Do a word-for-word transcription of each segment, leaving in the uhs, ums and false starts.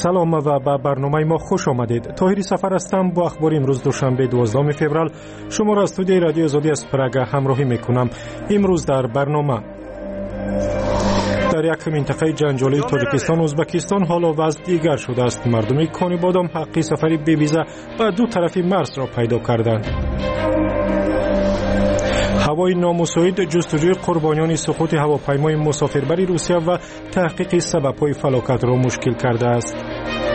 سلام و به برنامه ما خوش آمدید. طاهری سفر هستم. با اخبار امروز دوشنبه دوازدهم فوریه شما را از استودیوی رادیو آزادی از پراگ همراهی میکنم. امروز در برنامه در یک منطقه جنجالی تاجیکستان و ازبکستان حالا وضع دیگر شده است. مردم کانی بادام حقی سفری بی ویزا به دو طرفی مرز را پیدا کردند. هوای نامساعد جستجوی قربانیان سقوط هواپیمای مسافربری روسیه و تحقیق سبب‌های فلاکت را مشکل کرده است.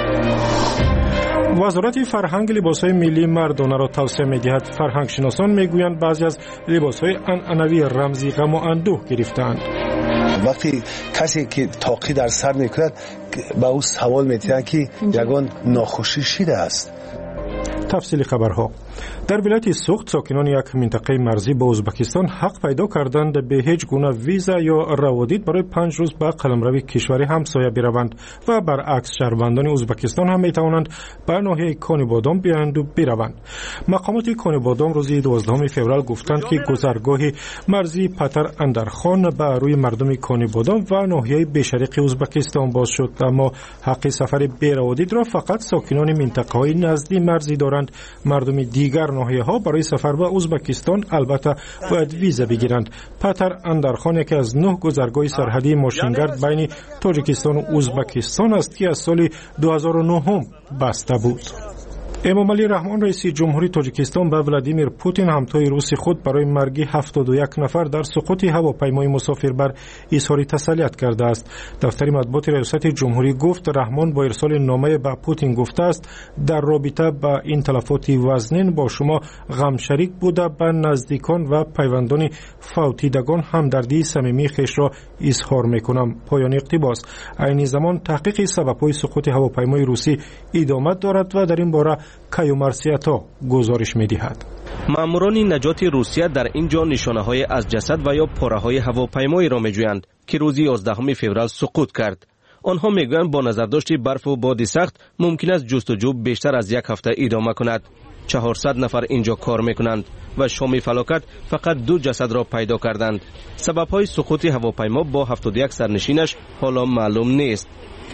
وزارت فرهنگ لباس‌های ملی مردانه را توسعه می‌دهد. فرهنگ شناسان می‌گویند بعضی از لباس‌های عنعنوی رمزی غم و اندوه گرفتند. وقتی کسی که تاقی در سر می‌کند با او سوال می‌کنند که یگان ناخوشی شده است. تفصیل خبرها. در ولایت سوخت ساکنان یک منطقه مرزی با ازبکستان حق پیدا کردند به هیچ گونه ویزا یا روادید برای پنج روز به قلمرو کشور همسایه بروند و برعکس شهروندان ازبکستان هم میتوانند به ناحیه کانی بادام بیایند و بروند. مقامات کانی بادام روز دوازدهم فوریه گفتند که گذرگاه مرزی پتر اندرخان به روی مردم کانی بادام و ناحیه بی‌شرق ازبکستان باز شد، اما حق سفر بی روادید را فقط ساکنان منطقه‌های نزدیک مرزی دارند. مردم دیگر ناحیه ها برای سفر به ازبکستان البته باید ویزا بگیرند. پتر اندرخان یکی از نه گذرگاه سرحدی ماشینگرد بین تاجیکستان و ازبکستان است که از سال دو هزار و نه بسته بود. امامعلی رحمان رئیس جمهوری تاجیکستان به ولادیمیر پوتین همتای روسی خود برای مرگ هفتاد و یک نفر در سقوط هواپیمای مسافربر اظهار تسلیت کرده است. دفتر مطبوعات ریاست جمهوری گفت رحمان با ارسال نامه به پوتین گفته است در رابطه با این تلفات وزنین با شما غم شریک بوده، به نزدیکان و پیوندان فوتیدگان همدردی صمیمی خویش را اظهار میکنم. پایان اقتباس. عین زمان تحقیق سبب‌های سقوط هواپیمای روسی ادامه دارد و در این باره کیومرسیاتا گزارش می‌دهد. ماموران نجات روسیه در اینجا نشانه‌های از جسد و یا پاره‌های هواپیمایی را می‌جویند که روز یازدهم فوریه سقوط کرد. آنها می‌گویند با نظرداشت برف و باد سخت ممکن است جستجو بیشتر از یک هفته ادامه کند. چهارصد نفر اینجا کار می‌کنند و شام فلاکت فقط دو جسد را پیدا کردند. سبب‌های سقوط هواپیما با هفتاد و یک سرنشینش حالا معلوم نیست.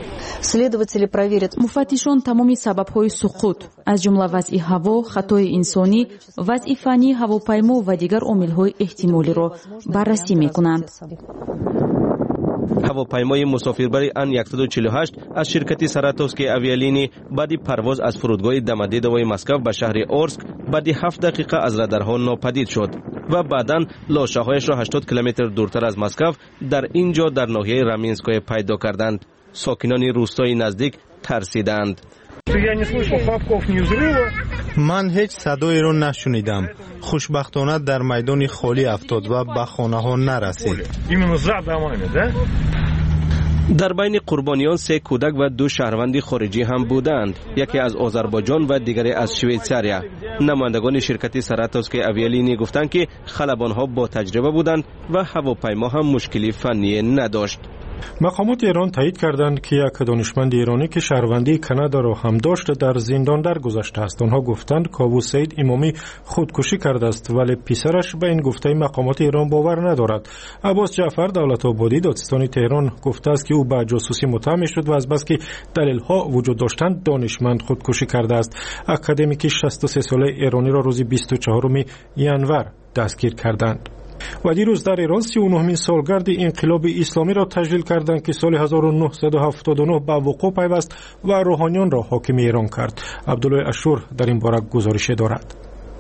مفتشون تمامی سبب‌های سقوط از جمله وضع هوا، خطای انسانی، وضع فنی هواپیما و دیگر عامل‌های احتمالی را بررسی می‌کنند. هواپیمای مسافربری ان صد و چهل و هشت از شرکت ساراتوفسکی آویالینی بعد پرواز از فرودگاه دمدیدوی مسکو به شهر اورسک بعد هفت دقیقه از رادارها ناپدید شد و بعداً لاشه‌هایش را هشتاد کیلومتر دورتر از مسکو در اینجا در ناحیه رامینسکای پیدا کردند. ساکنان روستای نزدیک ترسیدند. من هیچ صدایی را نشنیدم. خوشبختانه در میدان خالی افتاد و به خانه ها نرسید. در بین قربانیان سه کودک و دو شهروند خارجی هم بودند، یکی از آذربایجان و دیگری از شویتزاریا. نمایندگان شرکت ساراتوفسکی آویالینی گفتند که خلبان‌ها با تجربه بودند و هواپیما هم مشکلی فنی نداشت. مقامات ایران تایید کردند که یک دانشمند ایرانی که شهروندی کانادا را هم داشت در زندان درگذشته است. آنها گفتند کاووس سعید امامی خودکشی کرده است، ولی پسرش به این گفته مقامات ایران باور ندارد. عباس جعفر دولت‌آبادی دادستان تهران گفته است که او به جاسوسی متهم شد و از بس که دلیل‌ها وجود داشتند دانشمند خودکشی کرده است. اکادمیک شصت و سه ساله ایرانی را روز بیست و چهارم ژانویه دستگیر کردند. و دیروز در ایران سی و نهمین سالگرد انقلاب اسلامی را تجلیل کردند که سال هزار و نهصد و هفتاد و نه به وقوع پیوست و روحانیان را حاکم ایران کرد. عبدالله اشور در این باره گزارش دارد.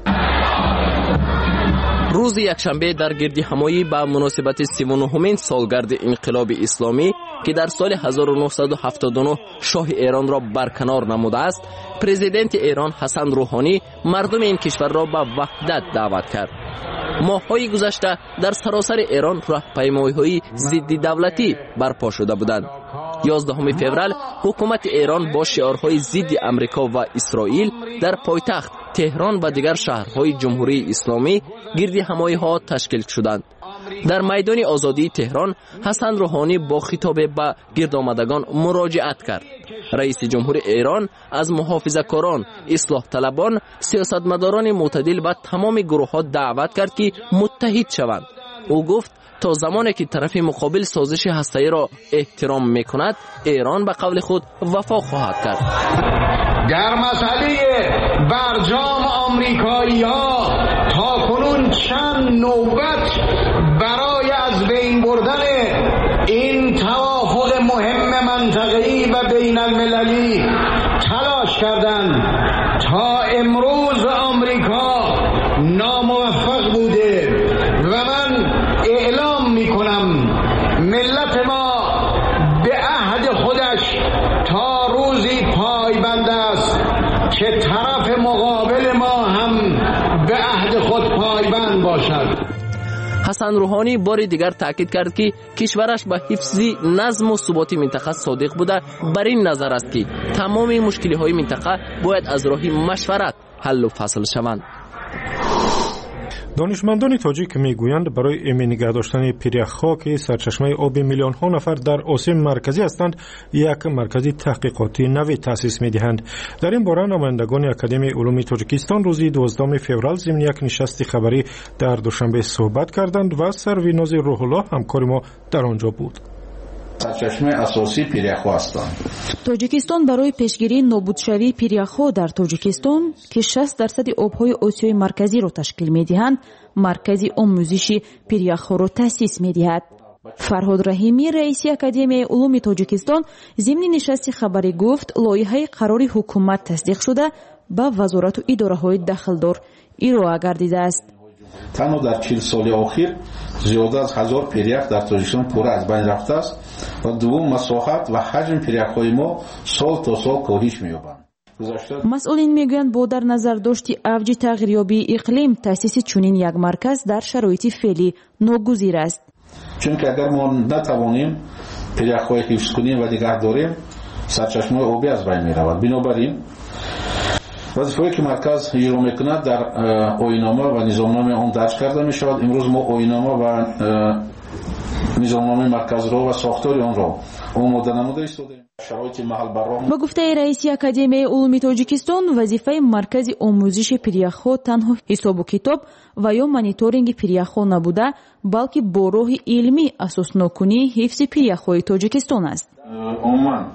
روز یکشنبه در گردهمایی به مناسبت سی و نهمین سالگرد انقلاب اسلامی که در سال هزار و نهصد و هفتاد و نه شاه ایران را برکنار نموده است، پرزیدنت ایران حسن روحانی مردم این کشور را به وحدت دعوت کرد. ماه‌های گذشته در سراسر ایران راهپیمایی‌های ضد دولتی برپا شده بودند. یازدهم فوریه حکومت ایران با شعارهای ضد امریکا و اسرائیل در پایتخت تهران و دیگر شهرهای جمهوری اسلامی گردهمایی‌ها تشکیل شدند. در میدان آزادی تهران حسن روحانی با خطاب به گردآمدگان مراجعت کرد. رئیس جمهور ایران از محافظه‌کاران، اصلاح طلبان، سیاستمداران معتدل و تمام گروه‌ها دعوت کرد که متحد شوند. او گفت تا زمانی که طرف مقابل سازش هسته‌ای را احترام میکند ایران به قول خود وفا خواهد کرد. در مسئله برجام آمریکایی‌ها تا کنون چند نوبت برای از بین بردن این توافق مهم منطقه‌ای و بین المللی تلاش کردند. تا امروز آمریکا ناموفق بوده و من اعلام میکنم ملت ما به عهد خودش تا روزی پایبند است که طرف مقابل ما هم به عهد خود پایبند باشد. حسن روحانی بار دیگر تاکید کرد که کشورش به حفظ نظم و ثبات منطقه صادق بوده. بر این نظر است که تمام مشکلی های منطقه باید از راه مشورت حل و فصل شوند. دانشمندان تاجیک میگویند برای امن نگه داشتن پیریخ‌ها که سرچشمه آب میلیون ها نفر در آسیا مرکزی هستند یک مرکز تحقیقاتی نوی تأسیس میدهند. در این باره نمایندگان اکادمی علوم تاجیکستان روز دوازدهم فوریه ضمن یک نشست خبری در دوشنبه صحبت کردند و سرویناز روح الله همکار ما در آنجا بود. سرچشمه اساسی پیریخ‌ها هستند. تاجیکستان برای پیشگیری نابودشوی پیریخ‌ها در تاجیکستان که شصت درصد آب‌های آسیای مرکزی را تشکیل می‌دهند، مرکزی آموزشی پیریخ‌ها را تأسیس می‌دهد. فرهاد رحیمی رئیس اکادمی علوم تاجیکستان ضمن نشست خبری گفت لایحه قرار حکومت تصدیق شده به وزارت و اداره‌های داخلدار ارائه گردیده است. تنها در چهل سال اخیر زیاده از هزار پیریخ در تاجیکستان پورا از بین رفته است و دوم مساحت و حجم پیریخ‌های ما سال تا سال کاهش می‌یابد. مسئولین میگویند با در نظر داشت اوج تغییریابی اقلیم تأسیس چنین یک مرکز در شرایط فعلی ناگزیر است. چون که اگر ما نتوانیم پیریخ‌های حفظ کنیم و نگه داریم سرچشمه آبی از بین می‌رود. بنابراین وظیفه‌ای که مرکز اجرا می‌کند در آیین‌نامه و نظامنامه آن درج کرده می‌شود. امروز ما آیین‌نامه و نظامنامه مرکز را و ساختار آن را آماده نموده ایستادیم. شرایط محل برنامه با گفته رئیس اکادمی علوم تاجیکستان وظیفه مرکز آموزش پیریخ‌ها تنها حساب و کتاب و یا مانیتورینگ پیریخ‌ها نبوده بلکه با راه علمی اساس نکنی حفظ پیریخ‌های تاجیکستان است. عموما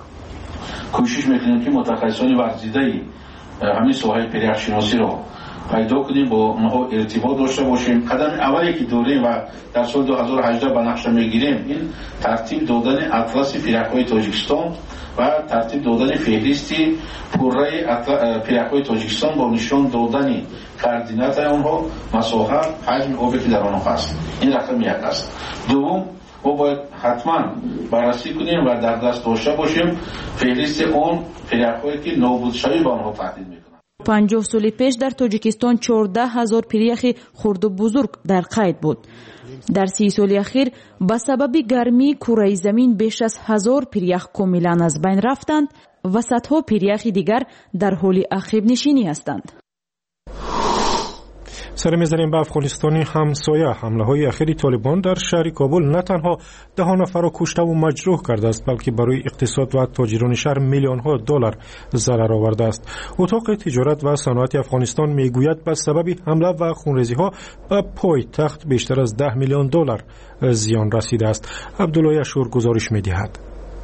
کوشش می‌کنیم که متخصصان ورزیده همین ساحه پیریخ شناسی رو پیدا کنیم، با اونها ارتباط داشته باشیم. قدم اولی که داریم و در سال دو هزار و هجده به نقشه میگیریم این ترتیب دادن اطلس پیریخ‌های تاجیکستان و ترتیب دادن فهرستی پوره پیریخ‌های تاجیکستان با نشان دادن کوردینات آنها، مساحت، حجم آبی که در آنها هست. این رقم یک است. دوم ما باید حتما بررسی کنیم و در دست داشته باشیم فهرست آن پیریخ‌هایی که نابودشوی به آنها تهدید میکنند. پنجاه سال پیش در تاجیکستان چهارده هزار پیریخ خرد و بزرگ در قید بود. در سی سال اخیر به سبب گرمی کره زمین بیش از هزار پیریخ کاملا از بین رفتند و صدها پیریخ دیگر در حال عقب نشینی هستند. سر می‌زنیم به افغانستان همسایه. حمله‌های اخیر طالبان در شهر کابل نه تنها ده نفر را کشته و مجروح کرده است بلکه برای اقتصاد و تاجران شهر میلیون‌ها دلار ضرر آورده است. اتاق تجارت و صنعت افغانستان میگوید به سبب حمله و خونریزی‌ها به پایتخت بیشتر از ده میلیون دلار زیان رسیده است. عبدالله اشور گزارش می‌دهد.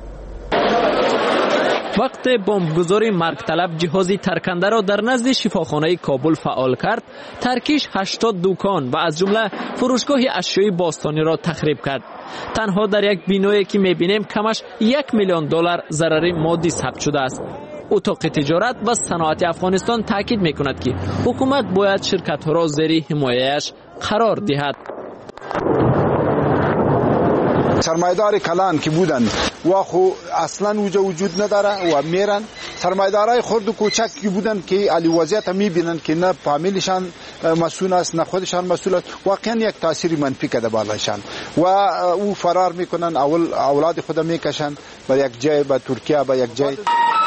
وقت بمبگذاری مرگ طلب جهازی ترکنده را در نزد شفاخانه کابل فعال کرد، ترکیش هشتاد دکان و از جمله فروشگاه اشیای باستانی را تخریب کرد. تنها در یک بینایی که می‌بینیم کمش یک میلیون دلار ضرر مادی ثبت شده است. اتاق تجارت و صنعت افغانستان تاکید می‌کند که حکومت باید شرکت‌ها را زیر حمایه‌اش قرار دهد. سرمایدار کلان که بودن و خو اصلا اوجا وجود نداره و میرن سرمایدارای خرد و کوچک که بودن که علی وضعیت میبینن که نه فامیلشان مسئول است نه خودشان مسئول است، واقعا یک تاثیر منفی کرده بالاشان و او فرار میکنن، اول اولاد خود میکشن به یک جای، به ترکیه، به یک جای.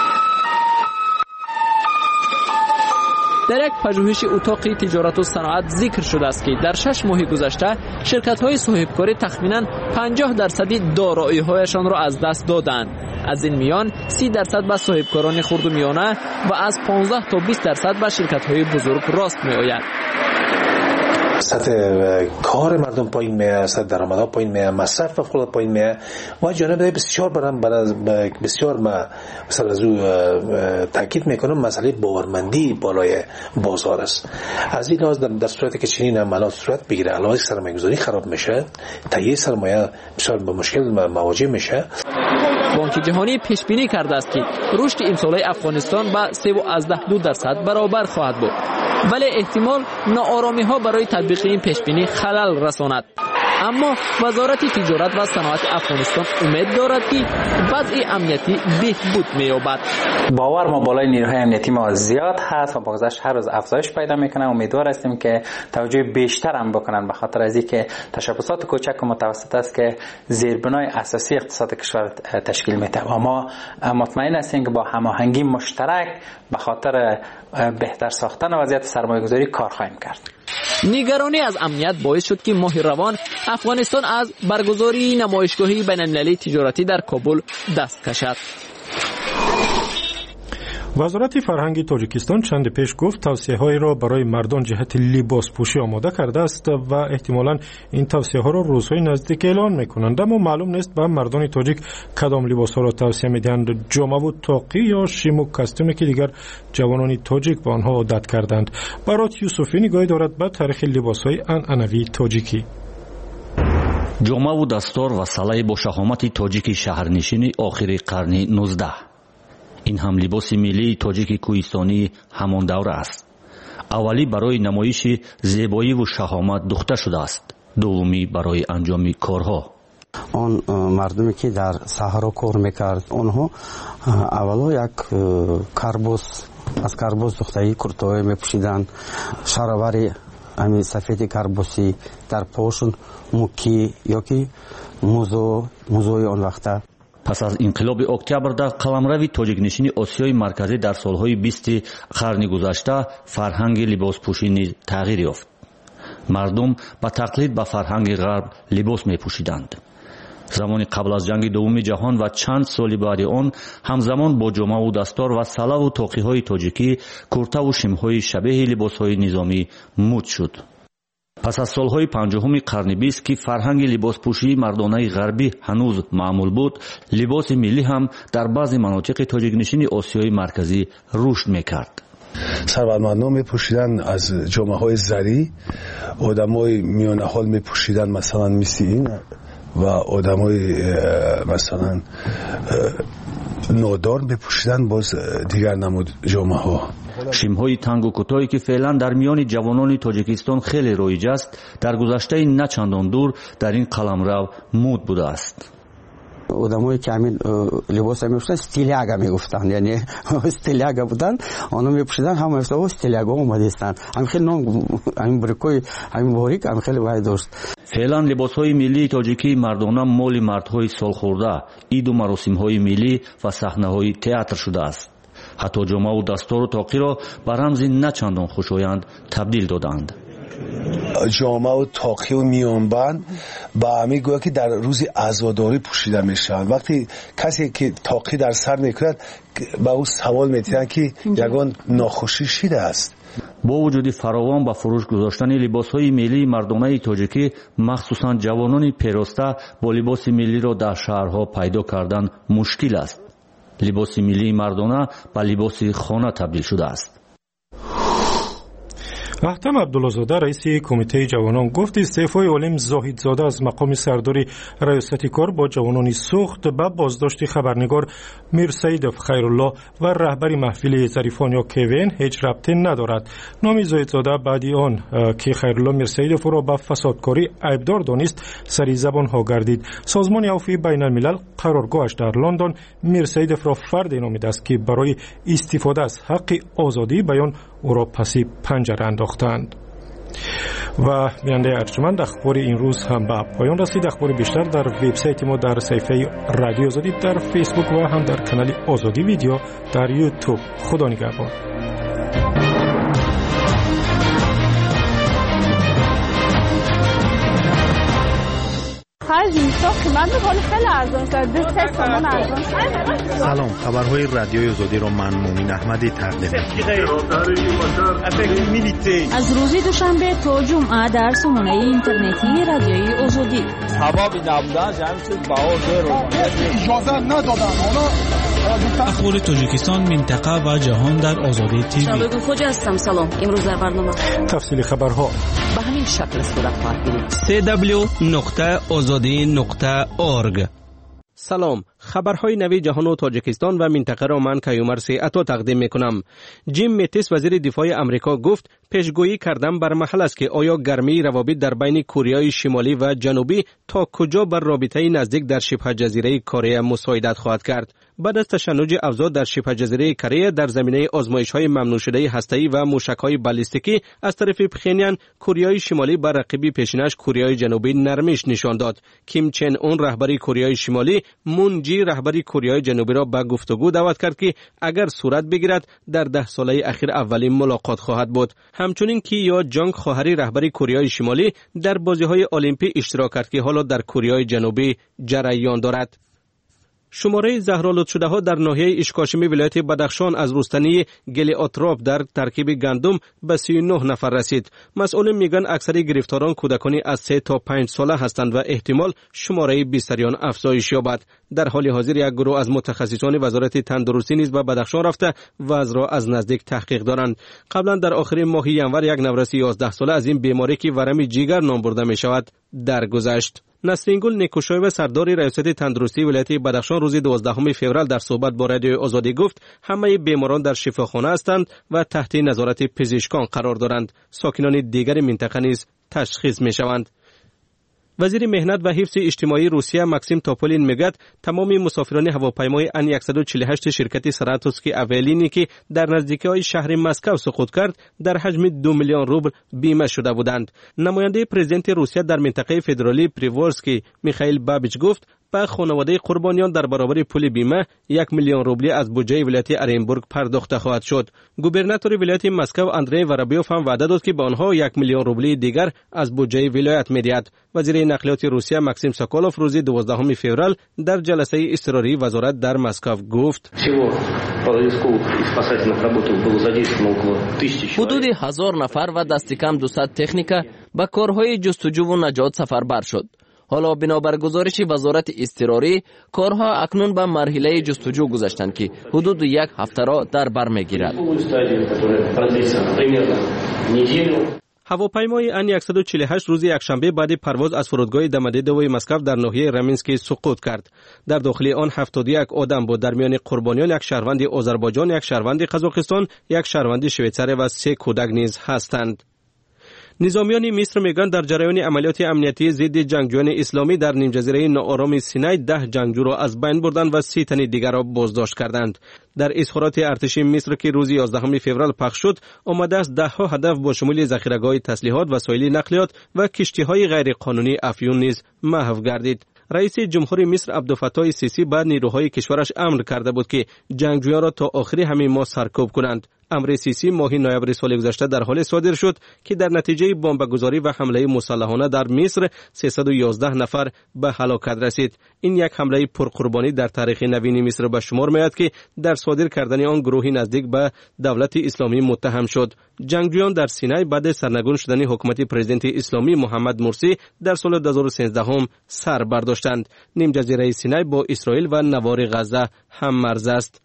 در یک پژوهش اتاق تجارت و صنعت ذکر شده است که در شش ماه گذشته شرکت‌های صاحبکاری تخمیناً پنجاه درصد دارایی‌هایشان را از دست دادند. از این میان سی درصد به صاحبکاران خرد و میانه و از پانزده تا بیست درصد به شرکت‌های بزرگ راست می‌آید. سطح کار مردم پایین میاد، سطح درآمدها پایین میاد، مصرف خود پایین میاد و جانب بسیار برام بسیار ما مثلا از او تاکید میکنم مسئله باورمندی بالای بازار است. از این لحاظ در صورتی که چنین عملیات صورت بگیره علاوه سرمایه‌گذاری خراب میشه، تهیه سرمایه بسیار به مشکل مواجه میشه. بانک جهانی پیش بینی کرده است که رشد امسال افغانستان به سه و دو درصد برابر خواهد بود، ولی احتمال ناآرامی ها برای تطبیق این پیش بینی خلل رساند. اما وزارت تجارت و صنعت افغانستان امید دارد که وضع امنیتی بهبود می‌یابد. باور ما بالای نیروهای امنیتی ما زیاد هست و با گذشت هر روز افزایش پیدا میکنه. امیدوار هستیم که توجه بیشتر هم بکنن، به خاطر از اینکه تشبثات کوچک و متوسط است که زیربنای اساسی اقتصاد کشور تشکیل میده و ما مطمئن هستیم که با هماهنگی مشترک به خاطر بهتر ساختن وضعیت سرمایه‌گذاری کار خواهیم کرد. نگرانی از امنیت باعث شد که ماه روان افغانستان از برگزاری نمایشگاهی بین‌المللی تجارتی در کابل دست کشد. وزارت فرهنگ تاجیکستان چند پیش گفت توصیه‌هایی را برای مردان جهت لباس پوشی آماده کرده است و احتمالاً این توصیه‌ها را روزهای نزدیک اعلان می‌کنند، اما معلوم نیست به مردان تاجیک کدام لباس‌ها را توصیه می‌دهند، جامه و طاقی یا شیم و کاستومی که دیگر جوانان تاجیک به آنها عادت کردند. برات یوسفی نگاهی دارد به تاریخ لباس‌های عنعنوی تاجیکی. جامه و دستار و سلای با شهامت تاجیک شهرنشین آخر قرن نوزدهم. این هم لباس ملی تاجیک کوهستانی همان دوره است. اولی برای نمایش زیبایی و شهامت دوخته شده است، دومی برای انجام کارها. آن مردمی که در صحرا کار میکرد آنها اولا یک کربوس از کربوس دوختگی کرتای میپوشیدند، شلوار همین سفید کربوسی، در پاشون موکی یا که موزو موزوی آن وقته. پس از انقلاب اکتبر در قلمرو تاجیک‌نشین آسیای مرکزی در سالهای بیست قرن گذشته فرهنگ لباس پوشی نیز تغییر یافت. مردم با تقلید به فرهنگ غرب لباس می‌پوشیدند. زمان قبل از جنگ دوم جهان و چند سال بعد آن همزمان با جامه و دستار و سلا و طاقی‌های تاجیکی کرته و شم‌های شبیه لباس‌های نظامی مد شد. پس از سالهای پنجاهم قرن بیست که فرهنگ لباس پوشی مردانه غربی هنوز معمول بود، لباس ملی هم در بعضی مناطق تاجیک‌نشین آسیای مرکزی رشد می‌کرد. ثروتمندان می‌پوشیدن از جامه‌های زری، آدمای میان حال می‌پوشیدن مثلا مثل این و آدمای مثلا نادار می‌پوشیدن باز دیگر نمود جامه‌ها. شیم‌های تنگ و کوتاهی که فعلا در میان جوانان تاجیکستان خیلی رایج است، در گذشته نه چندان دور در این قلمرو مد بوده است. آدمایی که همین لباس می‌پوشیدن استیلیاگا میگفتن، یعنی استیلیاگا بودن، آنها می‌پوشیدن هم افتاد استیلیاگا اومدستند. همین خیلی نام همین بریکوی همین باریک هم خیلی وای داشت. فعلا لباس‌های ملی تاجیکی مردانه مال مردهای سالخورده، عید و مراسم‌های ملی و صحنه‌های تئاتر شده است. حتی جامه و دستار و طاقی را به رمزی نه چندان خوشایند تبدیل دادند. جامه و طاقی و میانبند با همه گویا که در روز عزاداری پوشیده میشن. وقتی کسی که طاقی در سر میکند به او سوال میتونن که یگان ناخوشی شده است. با وجود فراوان به فروش گذاشتن لباس‌های ملی مردانه تاجیکی، مخصوصاً جوانان پیراسته با لباس ملی را در شهرها پیدا کردن مشکل است. لباس ملی مردانه به لباس خانه تبدیل شده است. احتم عبدالله‌زاده رئیس کمیته جوانان گفت استعفای علیم زاهدزاده از مقام سرداری ریاست کار با جوانان سوخت به بازداشت خبرنگار میرسیدوف خیرالله و رهبر محفل ظریفان یا کوین هیچ ربطی ندارد. نام زاهدزاده بعد آن که خیرالله میرسیدوف را به فسادکاری عیبدار دانست سری زبان ها گردید. سازمان عفو بین الملل قرارگاهش در لندن میرسیدوف را فرد نامیده است که برای استفاده از حق آزادی بیان او را پس پنجره انداختند. و بیننده ارجمند اخبار این روز هم به پایان رسید. اخبار بیشتر در وبسایت ما در صفحه رادیو آزادی در فیسبوک و هم در کانال آزادی ویدیو در یوتیوب. خدا نگهدار. خرج میشه قیمت خیلی خیلی ارزان شد. دو سه تومن ارزان شد. سلام، خبرهای رادیوی آزادی رو من مومین احمدی تقدیم می‌کنم. از روز دوشنبه تا جمعه در سامانه اینترنتی رادیوی آزادی. هوا نبودن جمعیت باور رو اجازه ندادن. حالا اخبار تاجیکستان، منطقه و جهان در آزادی تیوی. شبکه خوجا هستم. سلام. امروز در برنامه تفصیل خبرها به همین شکل صورت خواهد گرفت. دبلیو دبلیو دبلیو نقطه آزادی نقطه اورگ. سلام، خبرهای نوی جهان و تاجیکستان و منطقه را من کیومر سیعتو تقدیم میکنم. جیم میتیس وزیر دفاع امریکا گفت پیشگویی کردن بر محل است که آیا گرمی روابط در بین کره شمالی و جنوبی تا کجا بر رابطه نزدیک در شبه جزیره کره مساعدت خواهد کرد. بعد از تشنج افزود در شبه جزیره کره در زمینه آزمایش‌های ممنوع شده هسته‌ای و موشک‌های بالستیکی از طرف پخینیان، کره شمالی بر رقیب پیشینش کره جنوبی نرمش نشان داد. کیم چن اون رهبری کره شمالی مون جی رهبری کره جنوبی را به گفتگو دعوت کرد که اگر صورت بگیرد در ده ساله اخیر اولین ملاقات خواهد بود. همچنین کی یا جانگ خواهری رهبری کره شمالی در بازی‌های المپیک اشتراک کرد که حالا در کره جنوبی جریان دارد. شماره زهرآلود شده ها در ناحیه اشکاشمی ولایت بدخشان از رستنی گلیاتراپ در ترکیب گندم به سی و نه نفر رسید. مسئولین میگن اکثر گرفتاران کودکانی از سه تا پنج ساله هستند و احتمال شماره بیستریان افزایش یابد. در حال حاضر یک گروه از متخصصان وزارت تندرستی نیز به بدخشان رفته وضع را از نزدیک تحقیق دارند. قبلا در آخر ماه ینور یک نورس یازده ساله از این بیماری که ورم جیگر نام برده می شود درگذشت. نسرینگل نیکوشایو سردار ریاست تندرستی ولایت بدخشان روز دوازدهم فوریه در صحبت با رادیو آزادی گفت همه بیماران در شفاخانه هستند و تحت نظارت پزشکان قرار دارند. ساکنان دیگر منطقه نیز تشخیص می شوند. وزیر مهنت و حفظ اجتماعی روسیه ماکسیم توپولین میگوید تمام مسافران هواپیمای ان صد و چهل و هشت شرکت سراتوسکی اولینی که در نزدیکی شهر مسکو سقوط کرد در حجم دو میلیون روبل بیمه شده بودند. نماینده پرزیدنت روسیه در منطقه فدرالی پریورسکی میخائیل بابیچ گفت به خانواده قربانیان در برابر پول بیمه یک میلیون روبلی از بودجه ولایت ارنبورگ پرداخته خواهد شد. گوبرناتور ولایت مسکو اندری ورابیوف هم وعده داد که به آنها یک میلیون روبلی دیگر از بودجه ولایت میدهد. وزیر نقلیات روسیه ماکسیم سوکولوف روز دوازدهم فوریه در جلسه اضطراری وزارت در مسکو گفت حدود هزار نفر و دست کم دویست تکنیکا به کارهای جستجو و نجات سفربر شد. حالا بنابر گزارش وزارت اضطراری کارها اکنون به مرحله جستجو گذشتند که حدود یک هفته را در بر میگیرد. هواپیمای ان صد و چهل و هشت روز یکشنبه بعد پرواز از فرودگاه دمدیدوی مسکو در ناحیه رامینسکی سقوط کرد. در داخل آن هفتاد و یک آدم بود. در میان قربانیان یک شهروند آذربایجان، یک شهروند قزاقستان، یک شهروند شویچری و سه کودک نیز هستند. نظامیان مصر میگن در جریان عملیات امنیتی ضد جنگجویان اسلامی در نیم جزیره ناآرام سینای ده جنگجو را از بین بردند و سی تن دیگر را بازداشت کردند. در اظهارات ارتش مصر که روز یازدهم فوریه پخش شد، آمده است ده ها هدف با شمول ذخیره‌گاه تسلیحات، وسایل نقلیات و کشتی‌های غیرقانونی افیون نیز محو گردید. رئیس جمهور مصر عبدالفتاح السیسی بعد نیروهای کشورش امر کرده بود که جنگجویان را تا آخر همین ماه سرکوب کنند. امر سیسی ماه نوامبر سال گذشته در حال صادر شد که در نتیجه بمبگذاری و حمله مسلحانه در مصر سیصد و یازده نفر به هلاکت رسید. این یک حمله پرقربانی در تاریخ نوین مصر به شمار میاد که در صادر کردن آن گروهی نزدیک به دولت اسلامی متهم شد. جنگجویان در سینای بعد سرنگون شدن حکومت پرزیدنت اسلامی محمد مرسی در سال دو هزار و سیزده هم سر برداشتند. نیم جزیره سینای با اسرائیل و نوار غزه هم مرز است.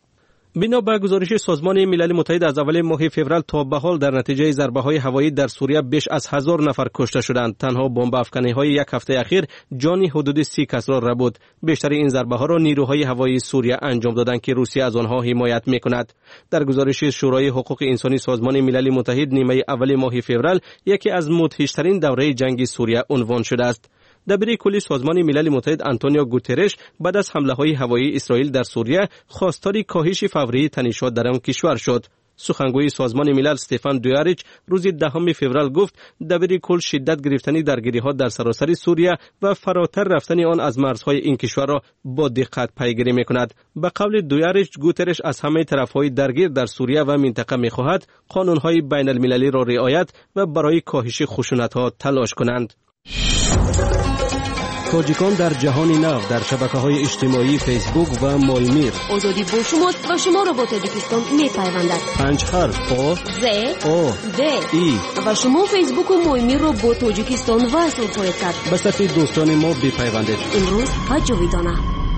بنا به گزارش سازمان ملل متحد از اول ماه فوریه تا به حال در نتیجه ضربه‌های هوایی در سوریه بیش از هزار نفر کشته شدند. تنها بمب افکنی‌های یک هفته اخیر جان حدود سی کس را ربود. بیشتر این ضربه‌ها را نیروهای هوایی سوریه انجام دادند که روسیه از آنها حمایت می‌کند. در گزارش شورای حقوق انسانی سازمان ملل متحد نیمه اول ماه فوریه یکی از مدهش‌ترین دوره جنگ سوریه عنوان شده است. دبیر کلی سازمان ملل متحد آنتونیو گوترش بعد از حمله‌های هوایی اسرائیل در سوریه خواستار کاهش فوری تنش‌ها در آن کشور شد. سخنگوی سازمان ملل استفان دویاریچ روز دهم فوریه گفت دبیر کل شدت گرفتن درگیری‌ها در سراسر سوریه و فراتر رفتن آن از مرزهای این کشور را با دقت پیگیری می‌کند. به قول دویاریچ گوترش از همه طرف‌های درگیر در سوریه و منطقه می‌خواهد قانون‌های بین‌المللی را رعایت و برای کاهش خشونت‌ها تلاش کنند. تاجیکان در جهان نو در شبکه‌های اجتماعی فیسبوک و مالمیر. آزادی با شماست و شما را با تاجیکستان می‌پیوندد. پنج حرف آ ز او د ای و شما فیسبوک و مالمیر را با تاجیکستان وصل خواهید کرد. به صف دوستان ما بپیوندید. امروز و جاویدانه.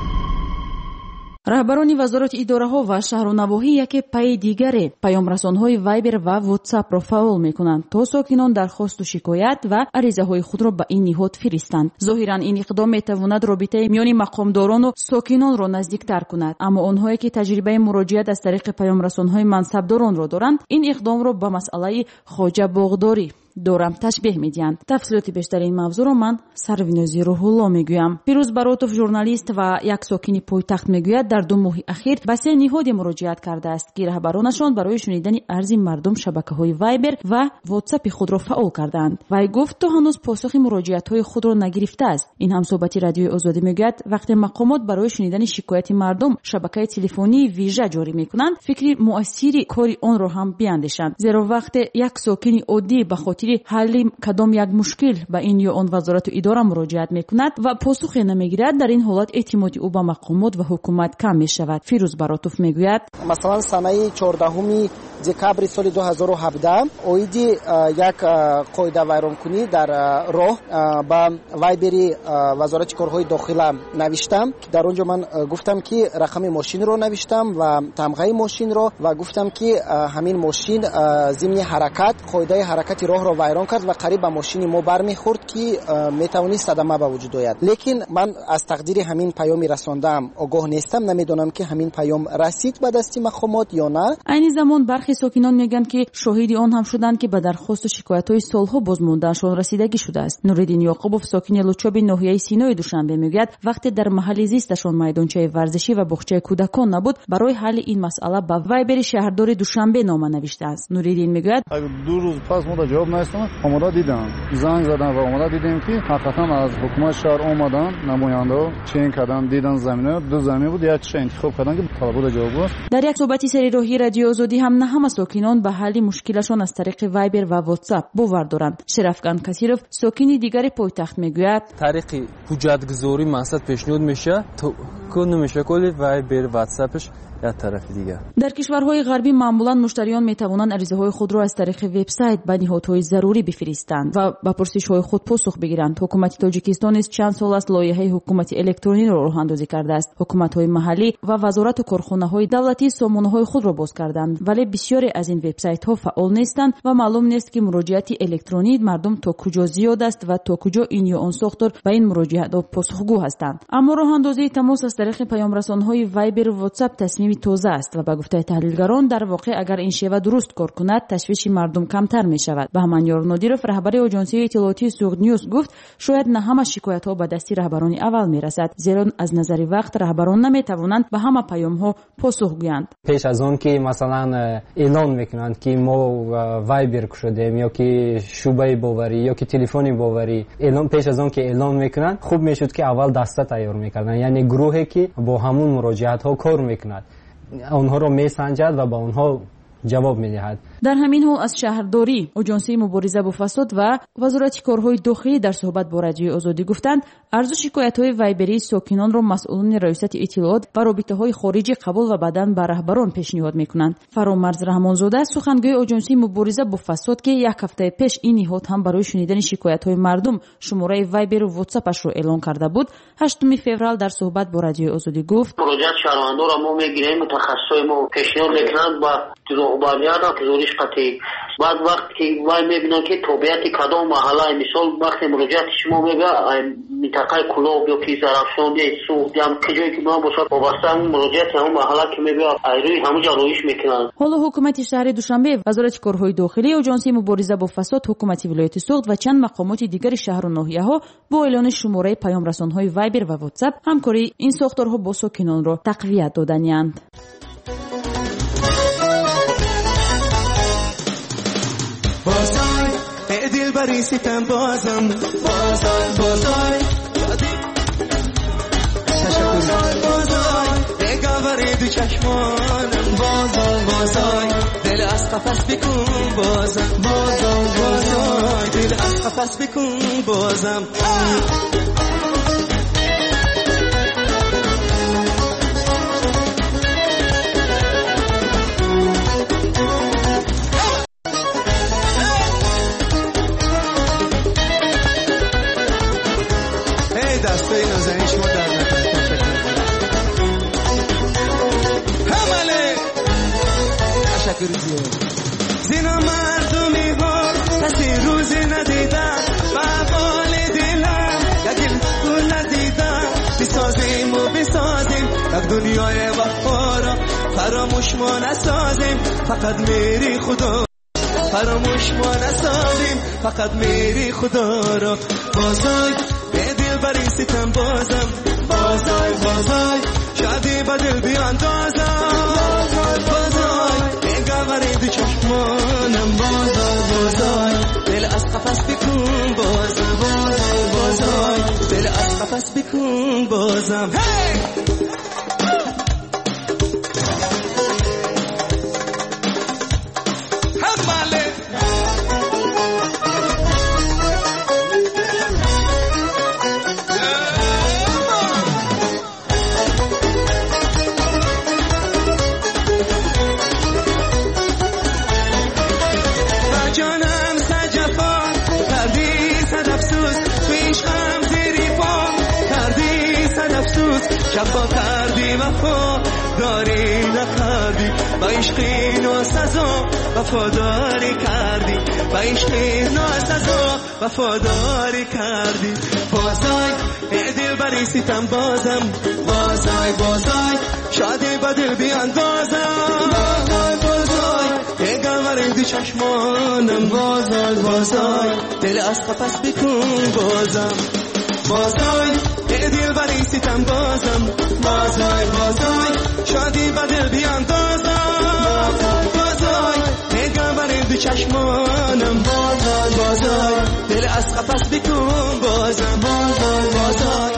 раҳбарони вазорати идораҳо ва шаҳру навоҳӣ яке пайи дигаре паёмрасонҳои вайбер ва вотсапро фаъол мекунанд то сокинон дархосту шикоят ва аризаҳои худро ба ин ниҳод фиристанд. зоҳиран ин иқдом метавонад робитаи миёни мақомдорону сокинонро наздиктар кунад, аммо онҳое ки таҷрибаи муроҷиат аз тариқи паёмрасонҳои мансабдоронро доранд ин иқдомро ба масъалаи хоҷабоғдорӣ дорам ташбеҳ медиҳанд. тафсилоти бештари ин мавзӯъро ман сарвинози рӯҳулло мегӯям. фирӯз баротов журналист ва як сокини пойтахт мегӯяд дар ду моҳи ахир ба се ниҳоде муроҷиат кардааст ки раҳбаронашон барои шунидани арзи мардум шабакаҳои вайбер ва вотсапи худро фаъол кардаанд. вай гуфт то ҳанӯз посухи муроҷиатҳои худро нагирифтааст. ин ҳамсоҳбати радиои озодӣ мегӯяд вақте мақомот барои шунидани шикояти мардум шабакаи телефонии вижа ҷорӣ мекунанд фикри муассири кори онро ҳам биандешанд, зеро вақте як сокини оддӣ ба хотири ҳалли кадом як мушкил ба ин ё он вазорату идора муроҷиат мекунад ва посухе намегирад, дар ин ҳолат эътимоди ӯ ба мақомот ва ҳукумат кам мешавад. фирӯз баротов мегӯяд масалан санаи чордаҳуми декабри соли ду ҳазору ҳабдаҳ оиди як қоидавайронкунӣ дар роҳ ба вайбери вазорати корҳои дохила навиштам. дар он ҷо ман гуфтам ки рақами мошинро навиштам ва тамғаи мошинро ва гуфтам ки ҳамин мошин зимни ҳаракат қоидаи ҳаракати роҳро вайрон кард ва қариб ба мошини мо бармехӯрд ки метавонист садама ба вуҷуд ояд. лекин ман аз тақдири ҳамин паёми расондаам огоҳ нестам, намедонам ки ҳамин паём расид ба дасти мақомот ё на. айни замон бархи сокинон мегӯянд ки шоҳиди он ҳам шуданд ки ба дархосту шикоятҳои солҳо бозмондаашон расидагӣ шудааст. нуриддин ёқубов сокини лучоби ноҳияи синои душанбе мегӯяд вақте дар маҳалли зисташон майдончаи варзишӣ ва боғчаи кӯдакон набуд, барои ҳалли ин масъала ба вайбери шаҳрдори душанбе нома навиштааст. нуриддин мегӯяд ду рӯз пас мо дар ҷавоб наистам, омода дидам, занг задан ва омода дидем ки ҳақиқатан аз ҳукумати шаҳр омадан намояндаҳо чен кардан, дидан замина ду замин буд, якчиша интихоб кардан ки талабода ҷавоб гост. дар як суҳбати серироҳии радиои озодӣ ҳам на ҳама сокинон ба ҳалли мушкилашон аз тариқи вайбер ва вотсап бовар доранд. шерафкан касиров сокини дигари пойтахт мегӯяд тариқи ҳуҷҷатгузорӣ мақсад пешниҳод меша то кӯну мешаколи вайбер ватсапш як тарафи дигар. дар кишварҳои ғарбӣ маъмулан муштариён метавонанд аризаҳои худро аз тариқи вебсайт ба ниҳодҳои зарурӣ бифиристанд ва ба пурсишҳои худ посух бигиранд. ҳукумати тоҷикистон низ чанд сол аст лоиҳаи ҳукумати электрониро роҳандозӣ кардааст. ҳукуматҳои маҳаллӣ ва вазорату корхонаҳои давлатӣ сомонаҳои худро боз карданд, вале бисёре аз ин вебсайтҳо фаъол нестанд ва маълум нест ки муроҷиати электронии мардум то куҷо зиёд аст ва то куҷо ин ё он сохтор ба ин муроҷиатҳо посухгӯ ҳастанд. аммо роҳандозии тамос аз тариқи паёмрасонҳои вайбер ва вотсап тасмими тоза аст ва ба гуфтаи таҳлилгарон дар воқеъ агар ин шева дуруст кор кунад ташвиши мардум камтар мешавад. баҳманёр нодиров раҳбари оҷонсияи иттилоотии суғднюс гуфт шояд на ҳама шикоятҳо ба дасти раҳбарони аввал мерасад, зеро аз назари вақт раҳбарон наметавонанд ба ҳама паёмҳо посух гӯянд. пеш аз он ки масалан эълон мекунанд ки мо вайбер кушодем ё ки шӯъбаи боварӣ ё ки телефони боварӣ, эълон пеш аз он ки эълон мекунанд хуб мешуд ки аввал даста тайёр мекарданд, яъне гурӯҳе ки бо ҳамун муроҷиатҳо кор мекунад онҳоро месанҷад ва ба онҳо ҷавоб медиҳад. дар ҳамин ҳол аз шаҳрдорӣ, оҷонсии мубориза бо фасод ва вазорати корҳои дохилӣ дар суҳбат бо радиои озодӣ гуфтанд арзу шикоятҳои вайберии сокинонро масъулони раёсати иттилоот ва робитаҳои хориҷӣ қабул ва баъдан ба раҳбарон пешниҳод мекунанд. фаромарз раҳмонзода сухангӯи оҷонсии мубориза бо фасод ки як ҳафтаи пеш ин ниҳод ҳам барои шунидани шикоятҳои мардум шумораи вайберу вотсапашро эълон карда буд, ҳаштуми феврал дар суҳбат бо радиои озодӣ гуфт муроҷиати шаҳрвандонро мо мегирем, мутахассисои мо пешниҳод мекунанд ба роҳбарият акзориш қатъӣ. баъд вақт ки вай мебинад ки тобиати кадом маҳалла, мисол вақте муроҷиати шумо мега минтақаи кулоб ё ки зарафшон ё суғд ям ки ҷое ки ма бошад вобаста ҳамун муроҷиати ҳамун маҳалла ки мега айрӯи ҳамуҷа роиш мекунанд. ҳоло ҳукумати шаҳри душанбе, вазорати корҳои дохилӣ, оҷонсии мубориза бо фасод, ҳукумати вилояти суғд ва чанд мақомоти дигари шаҳру ноҳияҳо бо эълони шумораи паёмрасонҳои вайбер ва вотсап ҳамкории ин сохторҳо бо сокинонро тақвият доданянд. دلبری ستم بازم بازای بازای بازای بازای نگاوری دو چشمانم بازای بازای دل از قفس بکن بازم بازای بازای دل از قفس بکن بازم بچه‌های نازنین شما در نکنید. همله تشکر زیاد. زینا مردمی ها کسی روزی ندیدن و حال دلم یکی گل ندیدن. بسازیم و بسازیم یک دنیای وفا را فراموش ما نسازیم فقط میری خدا. فراموش ما نسازیم فقط میری خدا را. بازای به دل بری ستم بازم بازای بازای شادی با دل بیاندازم بازای نگاوری دو چشمانم بازای بازای دل از قفس بکن بازم بازای بازای دل از قفس بکن بازم. هی شفا کردی وفا داری نکردی با عشقی ناسزا وفاداری کردی با عشقی ناسزا وفاداری کردی. بازای ای دل بری ستم بازم بازای بازای شادی با دل بیاندازم بازای بازای ای گلوری دو چشمانم بازای بازای دل از قفس بکن بازم بازای ای دل بری ستم بازم بازای بازای شادی با دل بیاندازم بازای ای گلوری دو چشمانم بازای بازای دل از قفس بکن بازم بازای بازای.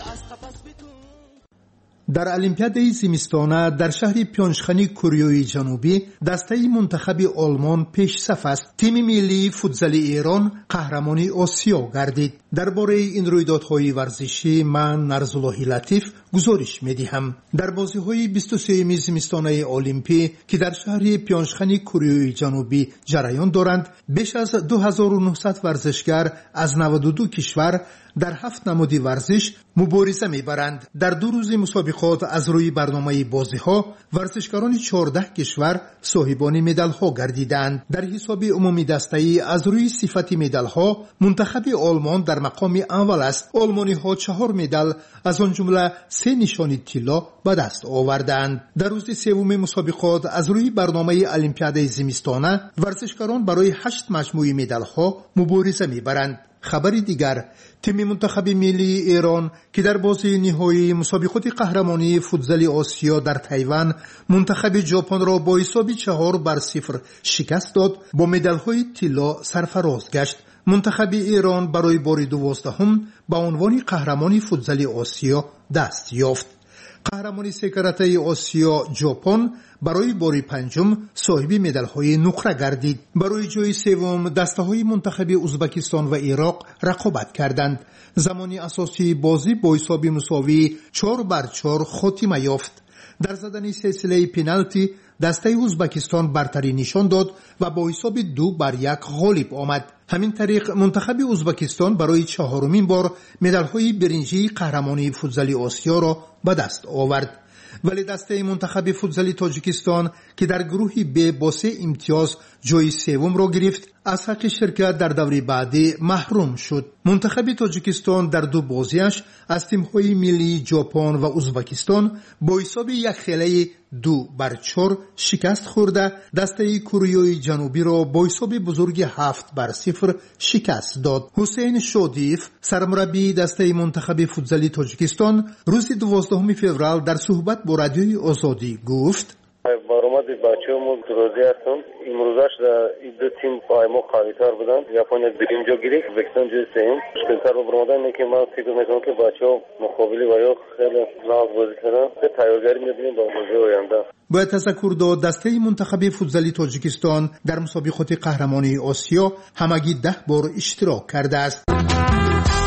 در المپیاد زمستانه در شهر پیونچخانی کره جنوبی دسته منتخب آلمان پیش صف است. تیم ملی فوتبال ایران قهرمان آسیا گردید. درباره این رویدادهای ورزشی من نرزالله لطیف گزارش می‌دهم. در بازی‌های بیست و سوم زمستانه المپی که در شهر پیونچخانی کره جنوبی جریان دارند، بیش از دو هزار و نهصد ورزشگر از نود و دو کشور در هفت نماد ورزش مبارزه می‌برند. در دو روز مسابقات از روی برنامه بازی‌ها ورزشکاران چهارده کشور صاحبان مدال‌ها گردیدند. در حساب عمومی دسته‌ای از روی صفت مدال‌ها منتخب آلمان در مقام اول است. آلمانی‌ها چهار مدال از آن جمله سه نشانی طلا به دست آوردند. در روز سوم مسابقات از روی برنامه المپیاد زمستانه ورزشکاران برای هشت مجموعه مدال‌ها مبارزه می‌برند. خبر دیگر، تیم منتخب ملی ایران که در بازی نهایی مسابقات قهرمانی فوتبال آسیا در تایوان منتخب ژاپن را با حساب چهار بر صفر شکست داد، با مدال‌های طلا سرفراز گشت. منتخب ایران برای بار دوازدهم به عنوان قهرمان فوتبال آسیا دست یافت. قهرمانی سه کرته آسیا ژاپن برای بار پنجم صاحب مدال‌های نقره گردید. برای جای سوم دسته‌های منتخب ازبکستان و عراق رقابت کردند. زمانی اساسی بازی با حساب مساوی چهار بر چهار خاتمه یافت. در زدن سلسله پنالتی دسته ازبکستان برتری نشان داد و با حساب دو بر یک غالب آمد. همین طریق منتخب ازبکستان برای چهارمین بار مدال‌های برنجی قهرمانی فوتبال آسیا را به دست آورد. ولی دسته منتخب فوتبال تاجیکستان که در گروه ب با سه امتیاز جای سوم را گرفت، از حق شرکت در دوره بعدی محروم شد. منتخب تاجیکستان در دو بازیش از تیم‌های ملی ژاپن و ازبکستان با حساب یک خیلی دو بر چهار شکست خورده دسته کره جنوبی را با حساب بزرگ هفت بر صفر شکست داد. حسین شادیف سرمربی دسته منتخب فوتبال تاجیکستان روز دوازدهم فوریه در صحبت با رادیوی آزادی گفت: برآمد بچه‌مون درازی هستن. امروزش در این دو تیم پایما قوی‌تر بودن. ژاپن بریم جا گرفت، ازبکستان جای سوم. مشکل‌تر با برآمدن اینه که من فکر می‌کنم که بچه‌ها مقابلی و یا خیلی ناز بازی کردن. به تیارگری می‌بینیم با بازی آینده. باید تذکر داد دسته منتخب فوتبال تاجیکستان در مسابقات قهرمانی آسیا همگی ده بار اشتراک کرده است.